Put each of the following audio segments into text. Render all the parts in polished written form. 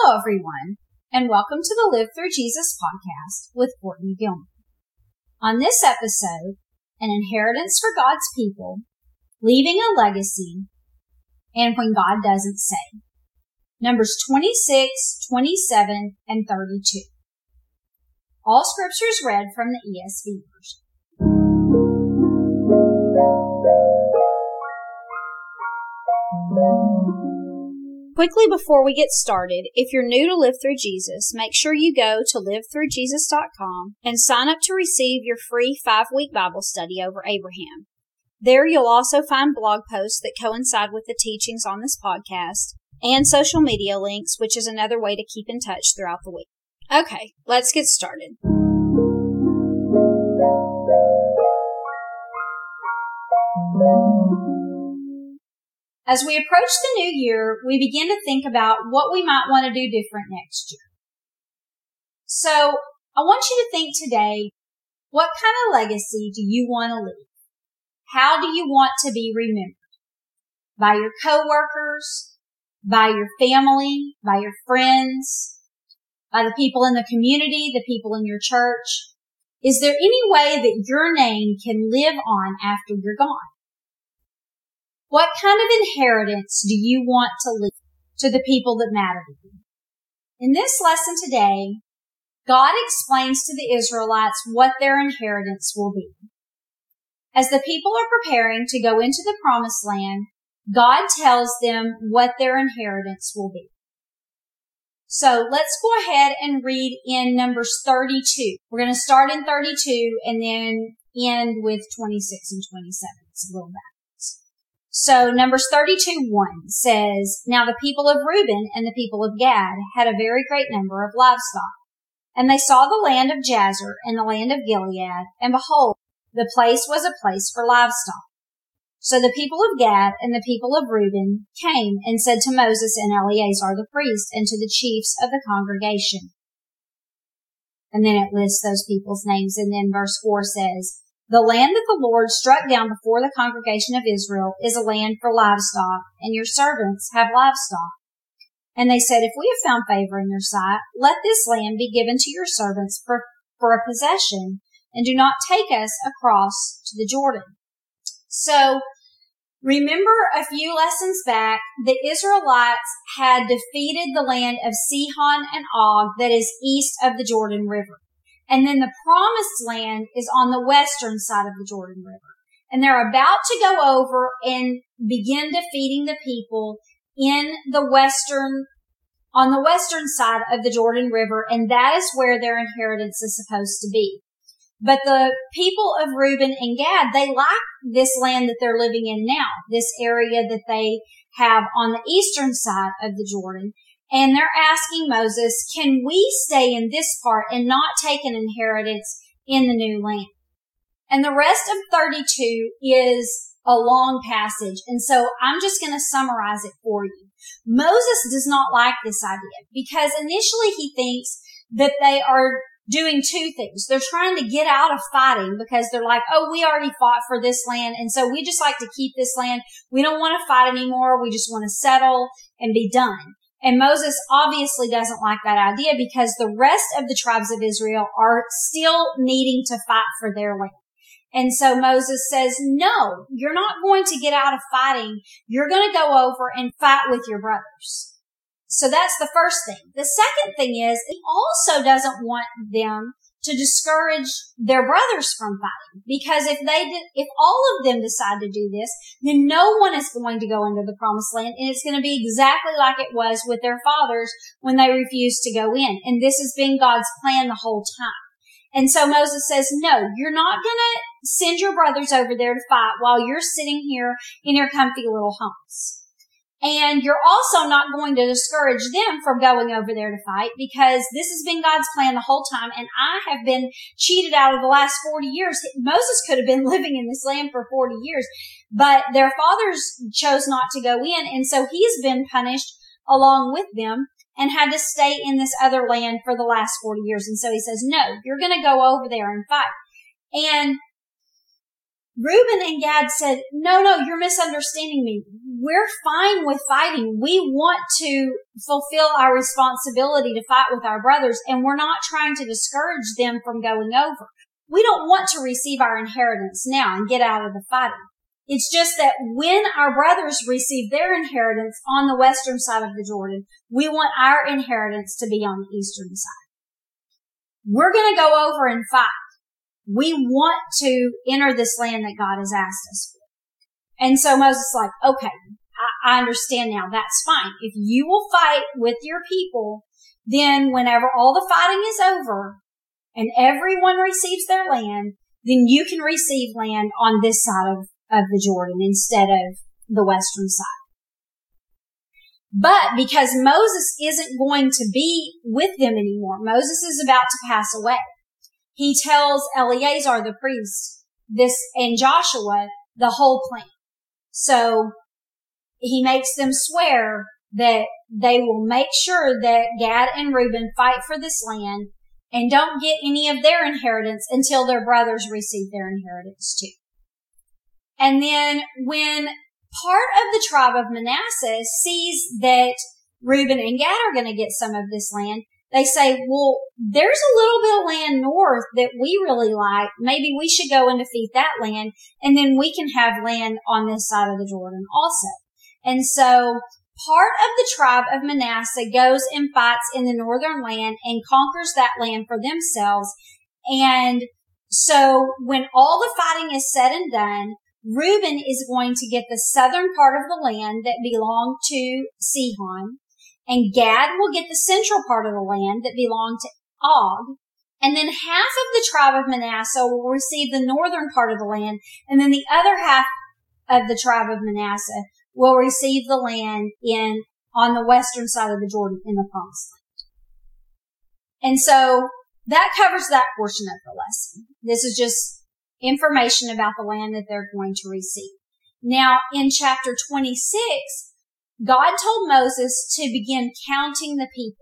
Hello, everyone, and welcome to the Live Through Jesus podcast with Courtney Gilman. On this episode, an inheritance for God's people, leaving a legacy, and when God doesn't say. Numbers 26, 27, and 32. All scriptures read from the ESV version. Quickly before we get started, if you're new to Live Through Jesus, make sure you go to livethroughjesus.com and sign up to receive your free 5-week Bible study over Abraham. There you'll also find blog posts that coincide with the teachings on this podcast and social media links, which is another way to keep in touch throughout the week. Okay, let's get started. As we approach the new year, we begin to think about what we might want to do different next year. So, I want you to think today, what kind of legacy do you want to leave? How do you want to be remembered? By your coworkers, by your family, by your friends, by the people in the community, the people in your church? Is there any way that your name can live on after you're gone? What kind of inheritance do you want to leave to the people that matter to you? In this lesson today, God explains to the Israelites what their inheritance will be. As the people are preparing to go into the promised land, God tells them what their inheritance will be. So let's go ahead and read in Numbers 32. We're going to start in 32 and then end with 26 and 27. It's a little backwards. So Numbers 32:1 says, Now the people of Reuben and the people of Gad had a very great number of livestock. And they saw the land of Jazer and the land of Gilead, and behold, the place was a place for livestock. So the people of Gad and the people of Reuben came and said to Moses and Eleazar the priest and to the chiefs of the congregation. And then it lists those people's names. And then verse 4 says, The land that the Lord struck down before the congregation of Israel is a land for livestock, and your servants have livestock. And they said, If we have found favor in your sight, let this land be given to your servants for a possession, and do not take us across to the Jordan. So, remember a few lessons back, the Israelites had defeated the land of Sihon and Og that is east of the Jordan River. And then the promised land is on the western side of the Jordan River. And they're about to go over and begin defeating the people on the western side of the Jordan River. And that is where their inheritance is supposed to be. But the people of Reuben and Gad, they like this land that they're living in now, this area that they have on the eastern side of the Jordan. And they're asking Moses, can we stay in this part and not take an inheritance in the new land? And the rest of 32 is a long passage. And so I'm just going to summarize it for you. Moses does not like this idea because initially he thinks that they are doing two things. They're trying to get out of fighting because they're like, oh, we already fought for this land. And so we just like to keep this land. We don't want to fight anymore. We just want to settle and be done. And Moses obviously doesn't like that idea because the rest of the tribes of Israel are still needing to fight for their land. And so Moses says, no, you're not going to get out of fighting. You're going to go over and fight with your brothers. So that's the first thing. The second thing is he also doesn't want them to discourage their brothers from fighting. Because if all of them decide to do this, then no one is going to go into the promised land. And it's going to be exactly like it was with their fathers when they refused to go in. And this has been God's plan the whole time. And so Moses says, no, you're not going to send your brothers over there to fight while you're sitting here in your comfy little homes. And you're also not going to discourage them from going over there to fight because this has been God's plan the whole time. And I have been cheated out of the last 40 years. Moses could have been living in this land for 40 years, but their fathers chose not to go in. And so he's been punished along with them and had to stay in this other land for the last 40 years. And so he says, no, you're going to go over there and fight. And Reuben and Gad said, no, you're misunderstanding me. We're fine with fighting. We want to fulfill our responsibility to fight with our brothers, and we're not trying to discourage them from going over. We don't want to receive our inheritance now and get out of the fighting. It's just that when our brothers receive their inheritance on the western side of the Jordan, we want our inheritance to be on the eastern side. We're going to go over and fight. We want to enter this land that God has asked us for. And so Moses is like, okay, I understand now. That's fine. If you will fight with your people, then whenever all the fighting is over and everyone receives their land, then you can receive land on this side of the Jordan instead of the western side. But because Moses isn't going to be with them anymore, Moses is about to pass away. He tells Eleazar the priest this and Joshua the whole plan. So he makes them swear that they will make sure that Gad and Reuben fight for this land and don't get any of their inheritance until their brothers receive their inheritance too. And then when part of the tribe of Manasseh sees that Reuben and Gad are going to get some of this land, they say, well, there's a little bit of land north that we really like. Maybe we should go and defeat that land, and then we can have land on this side of the Jordan also. And so part of the tribe of Manasseh goes and fights in the northern land and conquers that land for themselves. And so when all the fighting is said and done, Reuben is going to get the southern part of the land that belonged to Sihon, and Gad will get the central part of the land that belonged to Og, and then half of the tribe of Manasseh will receive the northern part of the land, and then the other half of the tribe of Manasseh will receive the land on the western side of the Jordan in the Promised Land. And so that covers that portion of the lesson. This is just information about the land that they're going to receive. Now, in chapter 26, God told Moses to begin counting the people.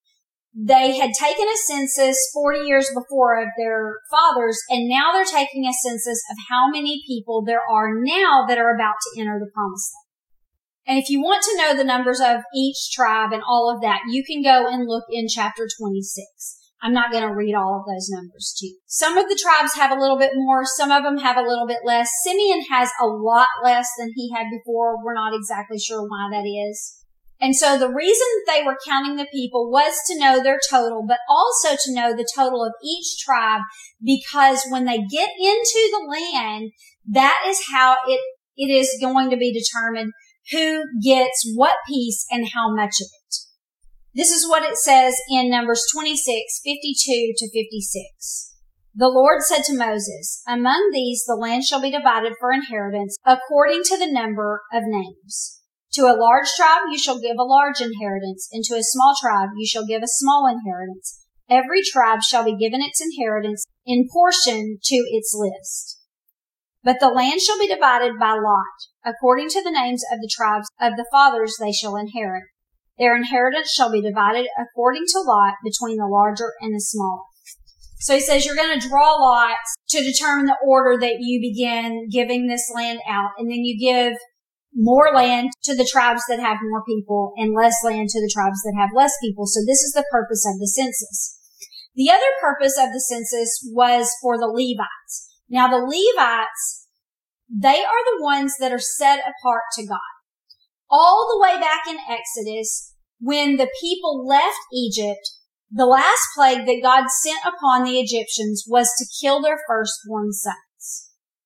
They had taken a census 40 years before of their fathers, and now they're taking a census of how many people there are now that are about to enter the Promised Land. And if you want to know the numbers of each tribe and all of that, you can go and look in chapter 26. I'm not going to read all of those numbers to you. Some of the tribes have a little bit more. Some of them have a little bit less. Simeon has a lot less than he had before. We're not exactly sure why that is. And so the reason that they were counting the people was to know their total, but also to know the total of each tribe, because when they get into the land, that is how it is going to be determined who gets what piece and how much of it. This is what it says in Numbers 26, 52 to 56. The Lord said to Moses, among these the land shall be divided for inheritance according to the number of names. To a large tribe you shall give a large inheritance, and to a small tribe you shall give a small inheritance. Every tribe shall be given its inheritance in portion to its list. But the land shall be divided by lot. According to the names of the tribes of the fathers they shall inherit. Their inheritance shall be divided according to lot between the larger and the smaller. So he says you're going to draw lots to determine the order that you begin giving this land out. And then you give more land to the tribes that have more people and less land to the tribes that have less people. So this is the purpose of the census. The other purpose of the census was for the Levites. Now the Levites, they are the ones that are set apart to God. All the way back in Exodus, when the people left Egypt, the last plague that God sent upon the Egyptians was to kill their firstborn sons.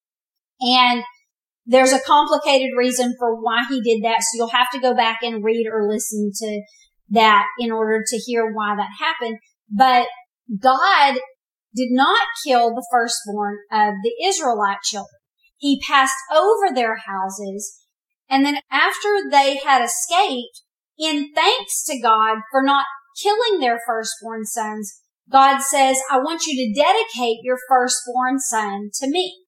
And there's a complicated reason for why he did that, so you'll have to go back and read or listen to that in order to hear why that happened. But God did not kill the firstborn of the Israelite children. He passed over their houses. And then after they had escaped, in thanks to God for not killing their firstborn sons, God says, I want you to dedicate your firstborn son to me.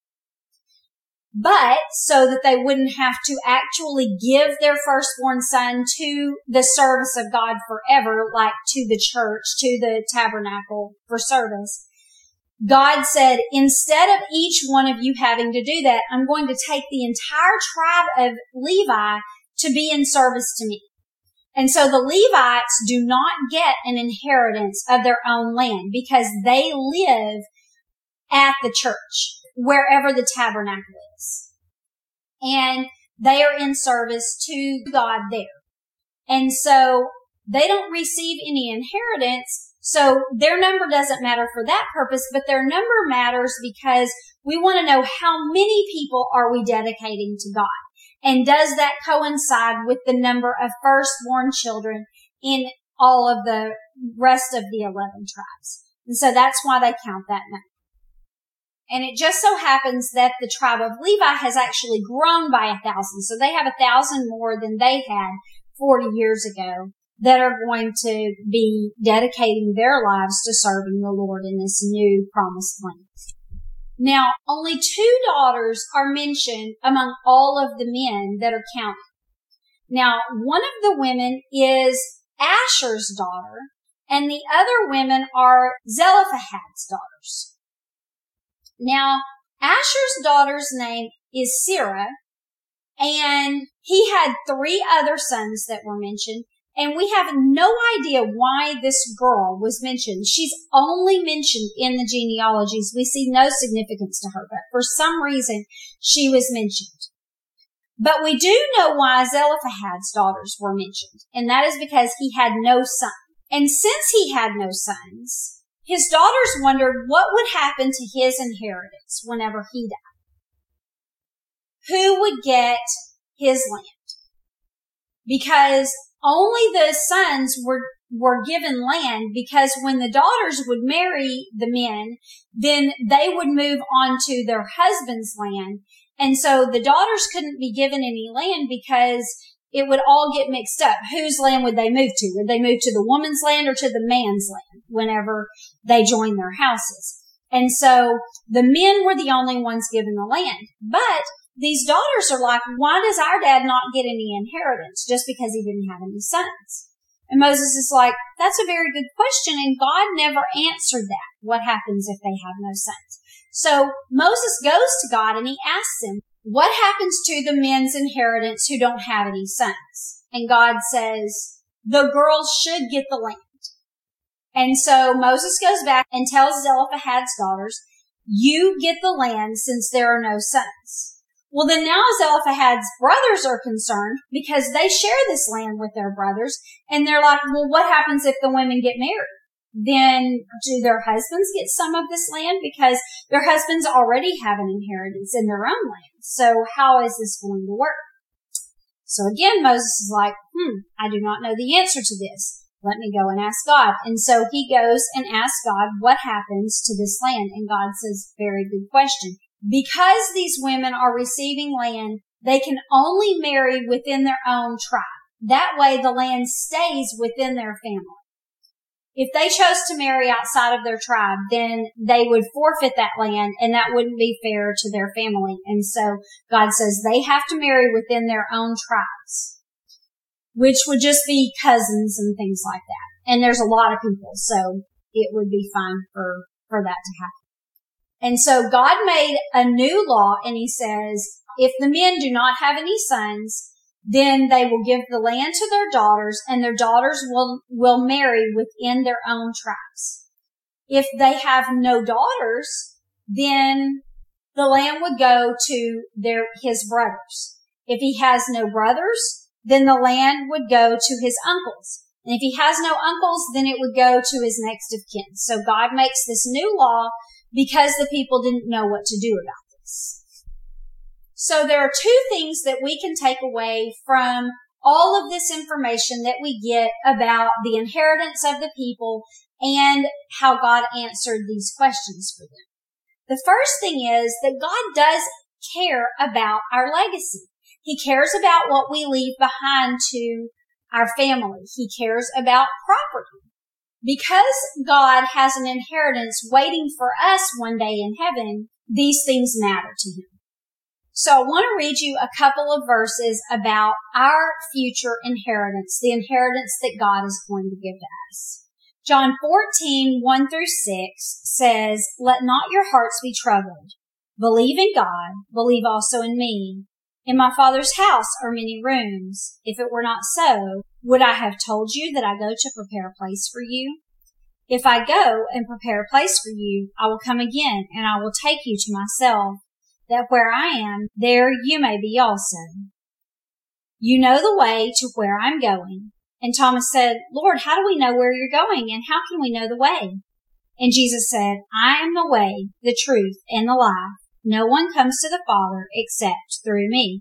But so that they wouldn't have to actually give their firstborn son to the service of God forever, like to the church, to the tabernacle for service, God said, instead of each one of you having to do that, I'm going to take the entire tribe of Levi to be in service to me. And so the Levites do not get an inheritance of their own land because they live at the church, wherever the tabernacle is. And they are in service to God there. And so they don't receive any inheritance. So their number doesn't matter for that purpose, but their number matters because we want to know how many people are we dedicating to God. And does that coincide with the number of firstborn children in all of the rest of the 11 tribes? And so that's why they count that number. And it just so happens that the tribe of Levi has actually grown by 1,000. So they have 1,000 more than they had 40 years ago that are going to be dedicating their lives to serving the Lord in this new promised land. Now, only 2 daughters are mentioned among all of the men that are counted. Now, one of the women is Asher's daughter, and the other women are Zelophehad's daughters. Now, Asher's daughter's name is Sarah, and he had 3 other sons that were mentioned, and we have no idea why this girl was mentioned. She's only mentioned in the genealogies. We see no significance to her, but for some reason, she was mentioned. But we do know why Zelophehad's daughters were mentioned, and that is because he had no son. And since he had no sons, his daughters wondered what would happen to his inheritance whenever he died. Who would get his land? Because only the sons were given land, because when the daughters would marry the men, then they would move on to their husband's land. And so the daughters couldn't be given any land because it would all get mixed up. Whose land would they move to? Would they move to the woman's land or to the man's land whenever they joined their houses? And so the men were the only ones given the land. But these daughters are like, why does our dad not get any inheritance just because he didn't have any sons? And Moses is like, that's a very good question, and God never answered that. What happens if they have no sons? So Moses goes to God and he asks him, what happens to the men's inheritance who don't have any sons? And God says, the girls should get the land. And so Moses goes back and tells Zelophehad's daughters, you get the land since there are no sons. Well, then now Zelophehad's brothers are concerned because they share this land with their brothers, and they're like, well, what happens if the women get married? Then do their husbands get some of this land? Because their husbands already have an inheritance in their own land. So how is this going to work? So again, Moses is like, I do not know the answer to this. Let me go and ask God. And so he goes and asks God, what happens to this land? And God says, very good question. Because these women are receiving land, they can only marry within their own tribe. That way the land stays within their family. If they chose to marry outside of their tribe, then they would forfeit that land, and that wouldn't be fair to their family. And so God says they have to marry within their own tribes, which would just be cousins and things like that. And there's a lot of people, so it would be fine for that to happen. And so God made a new law, and he says, if the men do not have any sons, then they will give the land to their daughters, and their daughters will marry within their own tribes. If they have no daughters, then the land would go to his brothers. If he has no brothers, then the land would go to his uncles. And if he has no uncles, then it would go to his next of kin. So God makes this new law because the people didn't know what to do about this. So there are 2 things that we can take away from all of this information that we get about the inheritance of the people and how God answered these questions for them. The first thing is that God does care about our legacy. He cares about what we leave behind to our family. He cares about property. Because God has an inheritance waiting for us one day in heaven, these things matter to him. So I want to read you a couple of verses about our future inheritance, the inheritance that God is going to give to us. John 14:1-6 says, "Let not your hearts be troubled. Believe in God, believe also in me. In my Father's house are many rooms. If it were not so, would I have told you that I go to prepare a place for you? If I go and prepare a place for you, I will come again and I will take you to myself, that where I am, there you may be also. You know the way to where I'm going." And Thomas said, "Lord, how do we know where you're going, and how can we know the way?" And Jesus said, "I am the way, the truth, and the life. No one comes to the Father except through me."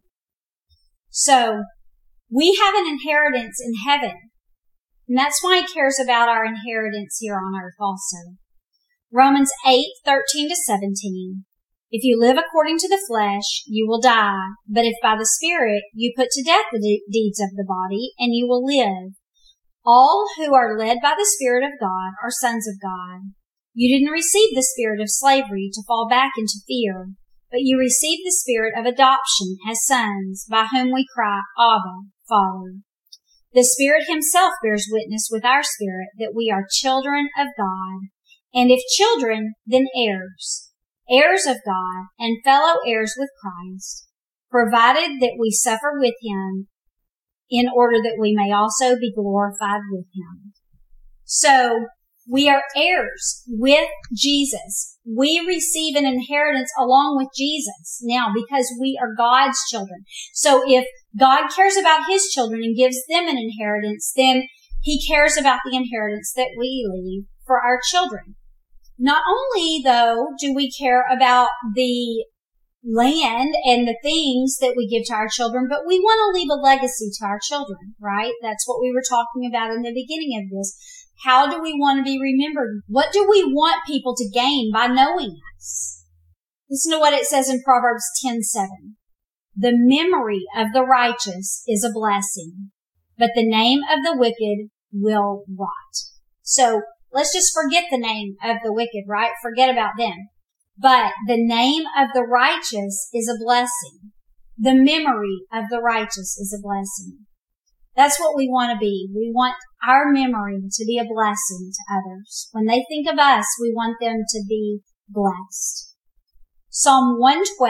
So, we have an inheritance in heaven. And that's why he cares about our inheritance here on earth also. Romans 8:13-17. "If you live according to the flesh, you will die. But if by the Spirit you put to death the deeds of the body, and you will live. All who are led by the Spirit of God are sons of God. You didn't receive the spirit of slavery to fall back into fear, but you received the spirit of adoption as sons, by whom we cry, Abba, Father. The Spirit himself bears witness with our spirit that we are children of God. And if children, then heirs, heirs of God, and fellow heirs with Christ, provided that we suffer with him, in order that we may also be glorified with him." So, we are heirs with Jesus. We receive an inheritance along with Jesus now because we are God's children. So if God cares about his children and gives them an inheritance, then he cares about the inheritance that we leave for our children. Not only, though, do we care about the land and the things that we give to our children, but we want to leave a legacy to our children, right? That's what we were talking about in the beginning of this. How do we want to be remembered? What do we want people to gain by knowing us? Listen to what it says in Proverbs 10:7. "The memory of the righteous is a blessing, but the name of the wicked will rot." So let's just forget the name of the wicked, right? Forget about them. But the name of the righteous is a blessing. The memory of the righteous is a blessing. That's what we want to be. We want our memory to be a blessing to others. When they think of us, we want them to be blessed. Psalm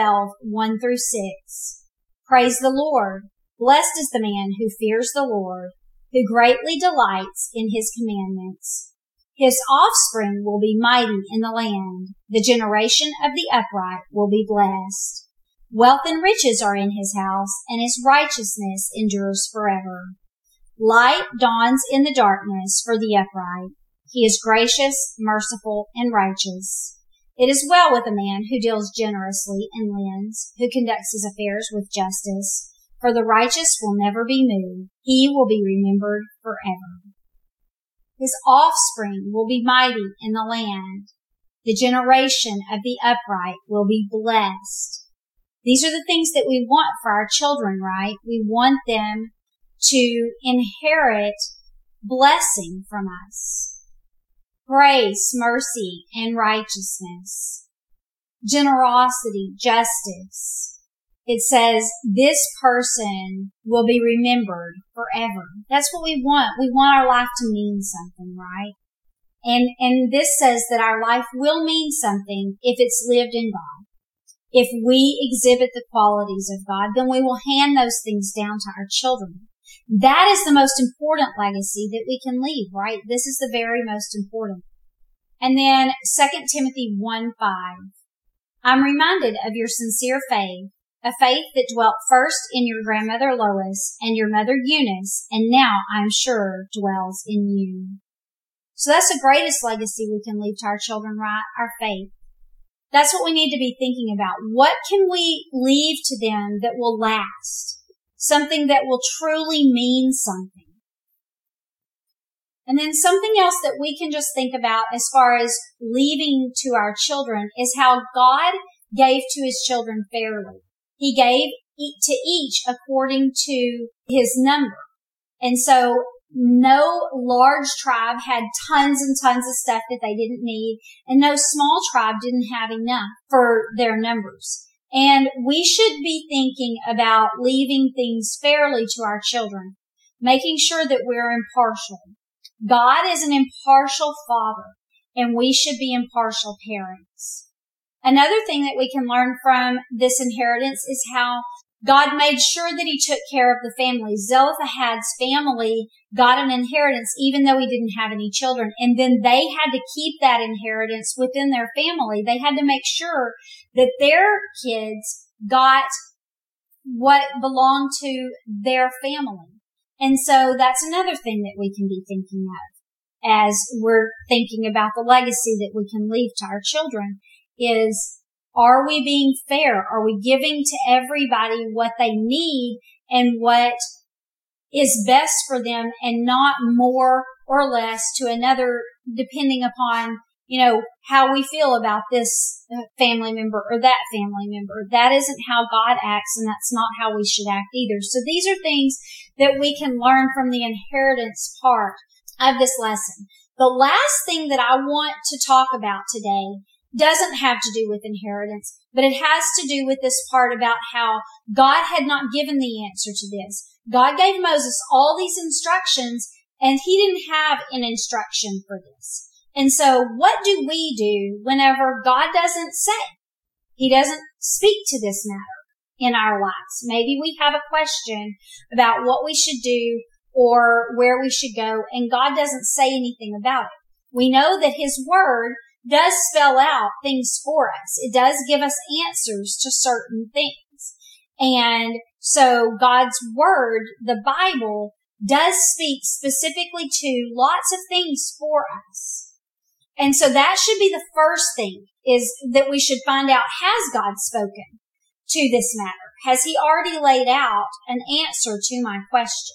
112:1-6. "Praise the Lord. Blessed is the man who fears the Lord, who greatly delights in his commandments. His offspring will be mighty in the land. The generation of the upright will be blessed. Wealth and riches are in his house, and his righteousness endures forever. Light dawns in the darkness for the upright. He is gracious, merciful, and righteous. It is well with a man who deals generously and lends, who conducts his affairs with justice, for the righteous will never be moved. He will be remembered forever. His offspring will be mighty in the land. The generation of the upright will be blessed." These are the things that we want for our children, right? We want them to inherit blessing from us. Grace, mercy, and righteousness. Generosity, justice. It says this person will be remembered forever. That's what we want. We want our life to mean something, right? And this says that our life will mean something if it's lived in God. If we exhibit the qualities of God, then we will hand those things down to our children. That is the most important legacy that we can leave, right? This is the very most important. And then 2 Timothy 1:5. "I'm reminded of your sincere faith, a faith that dwelt first in your grandmother Lois and your mother Eunice, and now I am sure dwells in you." So that's the greatest legacy we can leave to our children, right? Our faith. That's what we need to be thinking about. What can we leave to them that will last? Something that will truly mean something. And then something else that we can just think about as far as leaving to our children is how God gave to his children fairly. He gave to each according to his number. And so no large tribe had tons and tons of stuff that they didn't need, and no small tribe didn't have enough for their numbers. And we should be thinking about leaving things fairly to our children, making sure that we're impartial. God is an impartial father, and we should be impartial parents. Another thing that we can learn from this inheritance is how God made sure that he took care of the family. Zelophehad's family got an inheritance even though he didn't have any children. And then they had to keep that inheritance within their family. They had to make sure that their kids got what belonged to their family. And so that's another thing that we can be thinking of as we're thinking about the legacy that we can leave to our children is, are we being fair? Are we giving to everybody what they need and what is best for them and not more or less to another depending upon, how we feel about this family member or that family member? That isn't how God acts, and that's not how we should act either. So these are things that we can learn from the inheritance part of this lesson. The last thing that I want to talk about today doesn't have to do with inheritance, but it has to do with this part about how God had not given the answer to this. God gave Moses all these instructions, and he didn't have an instruction for this. And so what do we do whenever God doesn't say? He doesn't speak to this matter in our lives. Maybe we have a question about what we should do or where we should go, and God doesn't say anything about it. We know that his word does spell out things for us. It does give us answers to certain things. And so God's word, the Bible, does speak specifically to lots of things for us. And so that should be the first thing, is that we should find out, has God spoken to this matter? Has he already laid out an answer to my question?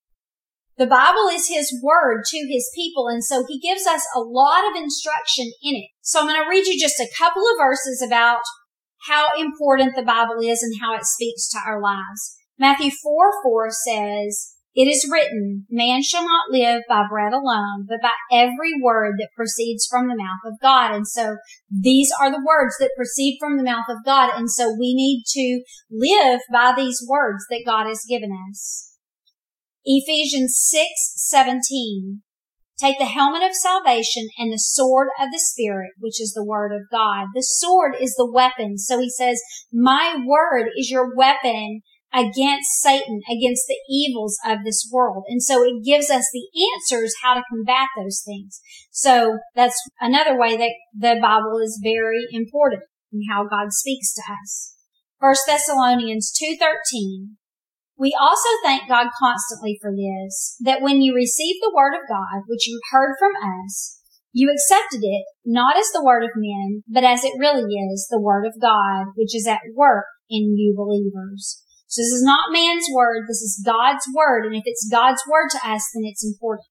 The Bible is his word to his people, and so he gives us a lot of instruction in it. So I'm going to read you just a couple of verses about how important the Bible is and how it speaks to our lives. Matthew 4:4 says, "It is written, man shall not live by bread alone, but by every word that proceeds from the mouth of God." And so these are the words that proceed from the mouth of God. And so we need to live by these words that God has given us. Ephesians 6:17. "Take the helmet of salvation and the sword of the Spirit, which is the word of God." The sword is the weapon. So he says, my word is your weapon against Satan, against the evils of this world. And so it gives us the answers how to combat those things. So that's another way that the Bible is very important in how God speaks to us. 1 Thessalonians 2:13. "We also thank God constantly for this, that when you received the word of God, which you heard from us, you accepted it not as the word of men, but as it really is, the word of God, which is at work in you believers." So this is not man's word, this is God's word, and if it's God's word to us, then it's important.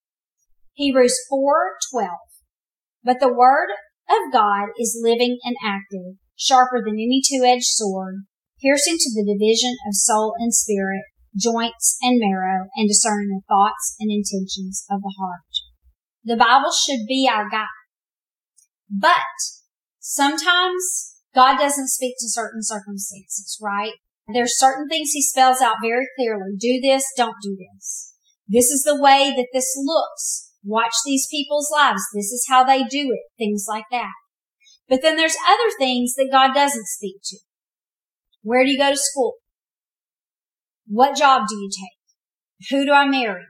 Hebrews 4:12. "But the word of God is living and active, sharper than any two-edged sword, piercing to the division of soul and spirit, joints and marrow, and discerning the thoughts and intentions of the heart." The Bible should be our guide. But sometimes God doesn't speak to certain circumstances, right? There's certain things he spells out very clearly. Do this, don't do this. This is the way that this looks. Watch these people's lives. This is how they do it. Things like that. But then there's other things that God doesn't speak to. Where do you go to school? What job do you take? Who do I marry?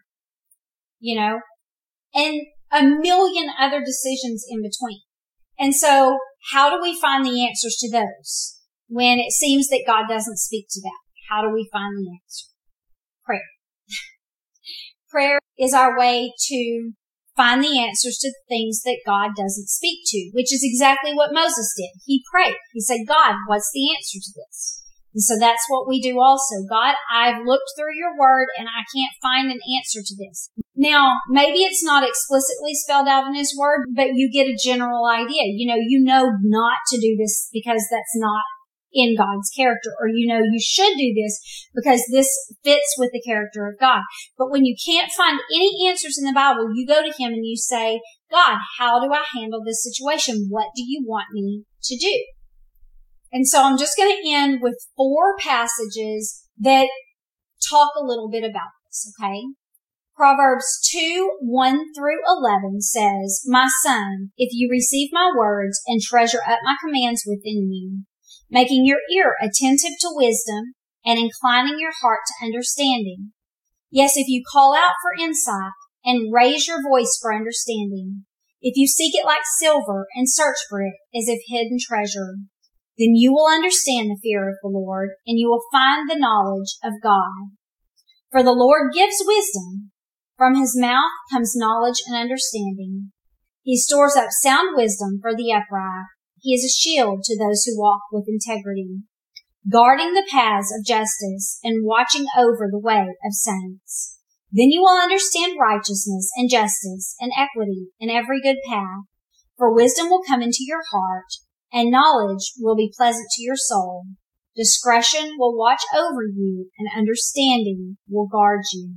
And a million other decisions in between. And so how do we find the answers to those when it seems that God doesn't speak to that? How do we find the answer? Prayer. Prayer is our way to find the answers to the things that God doesn't speak to, which is exactly what Moses did. He prayed. He said, "God, what's the answer to this?" And so that's what we do also. "God, I've looked through your word and I can't find an answer to this." Now, maybe it's not explicitly spelled out in his word, but you get a general idea. You know not to do this because that's not in God's character, or you should do this because this fits with the character of God. But when you can't find any answers in the Bible, you go to him and you say, "God, how do I handle this situation? What do you want me to do?" And so I'm just going to end with 4 passages that talk a little bit about this, okay? Proverbs 2:1-11 says, "My son, if you receive my words and treasure up my commands within you, making your ear attentive to wisdom and inclining your heart to understanding. Yes, if you call out for insight and raise your voice for understanding, if you seek it like silver and search for it as if hidden treasure, then you will understand the fear of the Lord and you will find the knowledge of God. For the Lord gives wisdom. From his mouth comes knowledge and understanding. He stores up sound wisdom for the upright. He is a shield to those who walk with integrity, guarding the paths of justice and watching over the way of saints. Then you will understand righteousness and justice and equity in every good path. For wisdom will come into your heart, and knowledge will be pleasant to your soul. Discretion will watch over you, and understanding will guard you."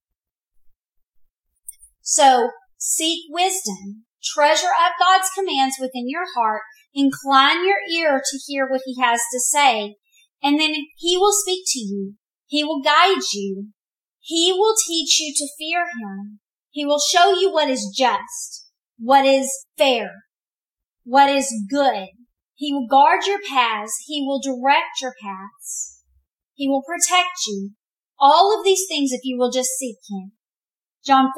So, seek wisdom. Treasure up God's commands within your heart. Incline your ear to hear what he has to say. And then he will speak to you. He will guide you. He will teach you to fear him. He will show you what is just, what is fair, what is good. He will guard your paths. He will direct your paths. He will protect you. All of these things if you will just seek him. John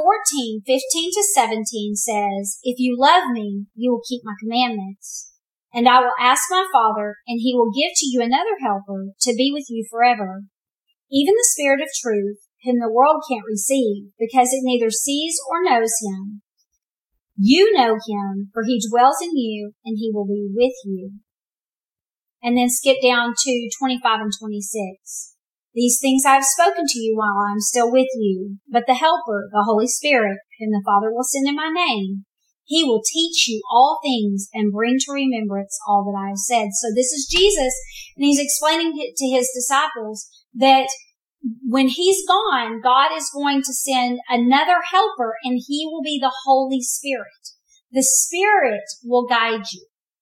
14:15-17 says, "If you love me, you will keep my commandments. And I will ask my Father, and he will give to you another helper to be with you forever. Even the Spirit of truth, whom the world can't receive, because it neither sees or knows him. You know him, for he dwells in you, and he will be with you." And then skip down to 25 and 26. "These things I have spoken to you while I am still with you. But the Helper, the Holy Spirit, whom the Father will send in my name, he will teach you all things and bring to remembrance all that I have said." So this is Jesus, and he's explaining to his disciples that when he's gone, God is going to send another helper, and he will be the Holy Spirit. The Spirit will guide you.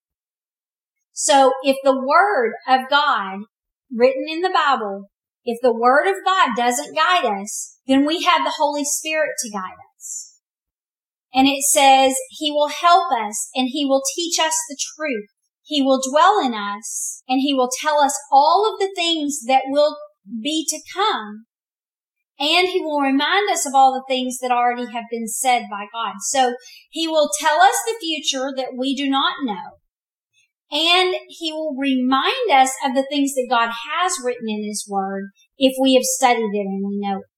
So if the Word of God, written in the Bible, if the Word of God doesn't guide us, then we have the Holy Spirit to guide us. And it says he will help us and he will teach us the truth. He will dwell in us and he will tell us all of the things that will be to come. And he will remind us of all the things that already have been said by God. So he will tell us the future that we do not know. And he will remind us of the things that God has written in his word if we have studied it and we know it.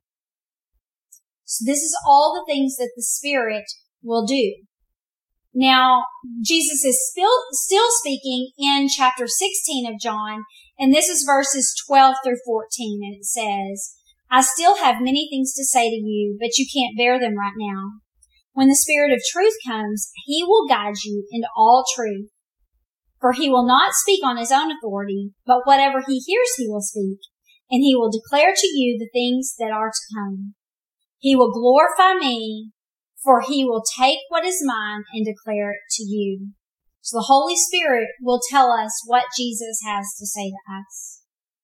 So this is all the things that the Spirit will do. Now, Jesus is still speaking in chapter 16 of John, and this is verses 12-14, and it says, "I still have many things to say to you, but you can't bear them right now. When the Spirit of truth comes, he will guide you into all truth. For he will not speak on his own authority, but whatever he hears he will speak, and he will declare to you the things that are to come. He will glorify me, for he will take what is mine and declare it to you." So the Holy Spirit will tell us what Jesus has to say to us.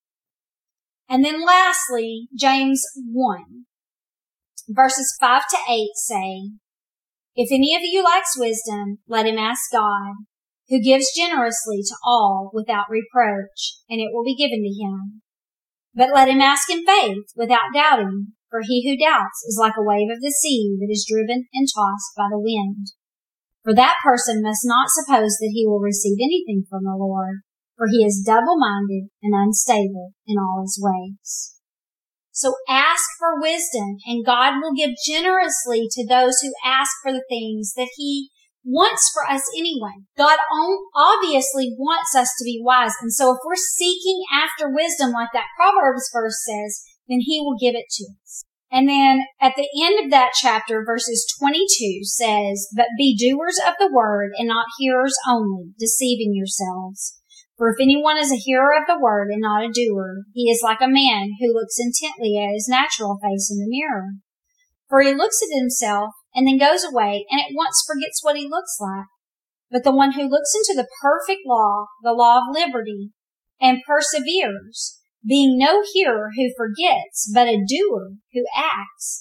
And then lastly, James 1, verses 5-8 say, "If any of you lacks wisdom, let him ask God, who gives generously to all without reproach, and it will be given to him. But let him ask in faith, without doubting, for he who doubts is like a wave of the sea that is driven and tossed by the wind. For that person must not suppose that he will receive anything from the Lord, for he is double-minded and unstable in all his ways." So ask for wisdom, and God will give generously to those who ask for the things that he wants for us anyway. God obviously wants us to be wise. And so if we're seeking after wisdom, like that Proverbs verse says, then he will give it to us. And then at the end of that chapter, verses 22 says, "But be doers of the word and not hearers only, deceiving yourselves. For if anyone is a hearer of the word and not a doer, he is like a man who looks intently at his natural face in the mirror. For he looks at himself and then goes away and at once forgets what he looks like. But the one who looks into the perfect law, the law of liberty, and perseveres, being no hearer who forgets, but a doer who acts,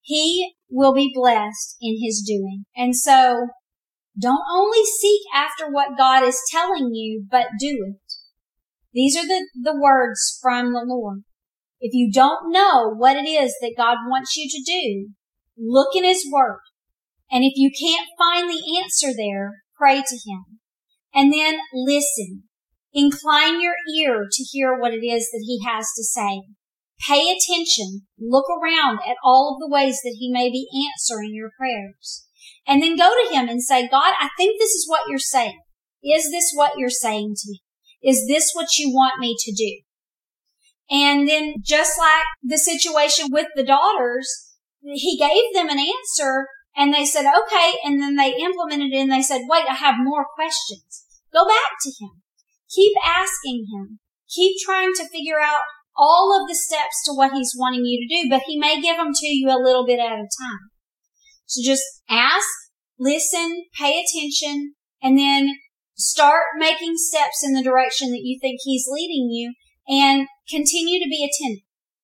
he will be blessed in his doing. And so don't only seek after what God is telling you, but do it. These are the words from the Lord. If you don't know what it is that God wants you to do, look in his word. And if you can't find the answer there, pray to him. And then listen. Incline your ear to hear what it is that he has to say. Pay attention. Look around at all of the ways that he may be answering your prayers. And then go to him and say, God, I think this is what you're saying. Is this what you're saying to me? Is this what you want me to do? And then just like the situation with the daughters, he gave them an answer and they said, okay. And then they implemented it and they said, wait, I have more questions. Go back to him. Keep asking him. Keep trying to figure out all of the steps to what he's wanting you to do, but he may give them to you a little bit at a time. So just ask, listen, pay attention, and then start making steps in the direction that you think he's leading you, and continue to be attentive.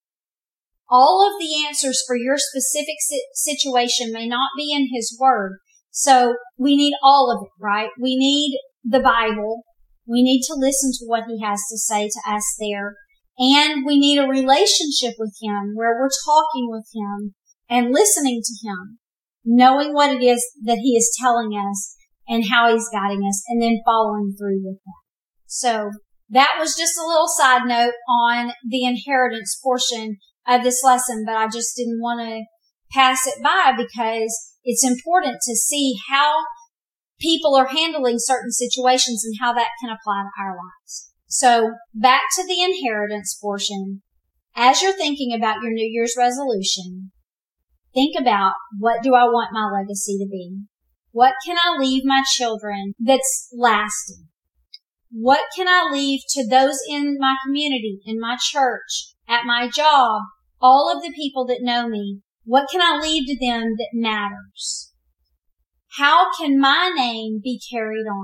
All of the answers for your specific situation may not be in his word, so we need all of it, right? We need the Bible. We need to listen to what he has to say to us there. And we need a relationship with him where we're talking with him and listening to him, knowing what it is that he is telling us and how he's guiding us, and then following through with that. So that was just a little side note on the inheritance portion of this lesson, but I just didn't want to pass it by because it's important to see how people are handling certain situations and how that can apply to our lives. So back to the inheritance portion. As you're thinking about your New Year's resolution, think about, what do I want my legacy to be? What can I leave my children that's lasting? What can I leave to those in my community, in my church, at my job, all of the people that know me? What can I leave to them that matters? How can my name be carried on?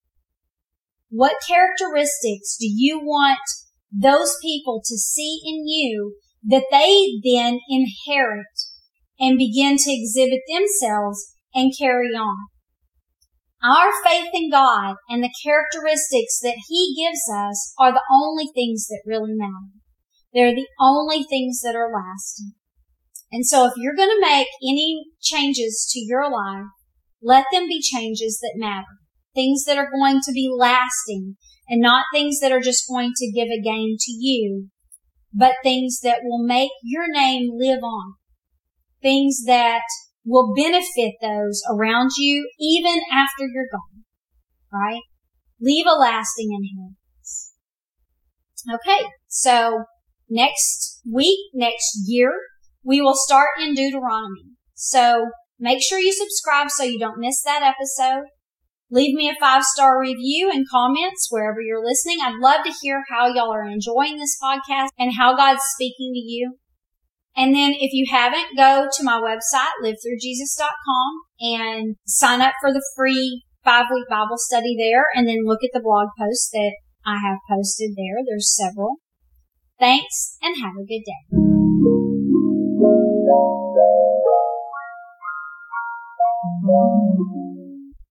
What characteristics do you want those people to see in you that they then inherit and begin to exhibit themselves and carry on? Our faith in God and the characteristics that he gives us are the only things that really matter. They're the only things that are lasting. And so if you're going to make any changes to your life, let them be changes that matter. Things that are going to be lasting, and not things that are just going to give a gain to you, but things that will make your name live on. Things that will benefit those around you even after you're gone, right? Leave a lasting inheritance. Okay, so next week, next year, we will start in Deuteronomy. So make sure you subscribe so you don't miss that episode. Leave me a 5-star review and comments wherever you're listening. I'd love to hear how y'all are enjoying this podcast and how God's speaking to you. And then if you haven't, go to my website, livethroughjesus.com, and sign up for the free 5-week Bible study there, and then look at the blog posts that I have posted there. There's several. Thanks, and have a good day.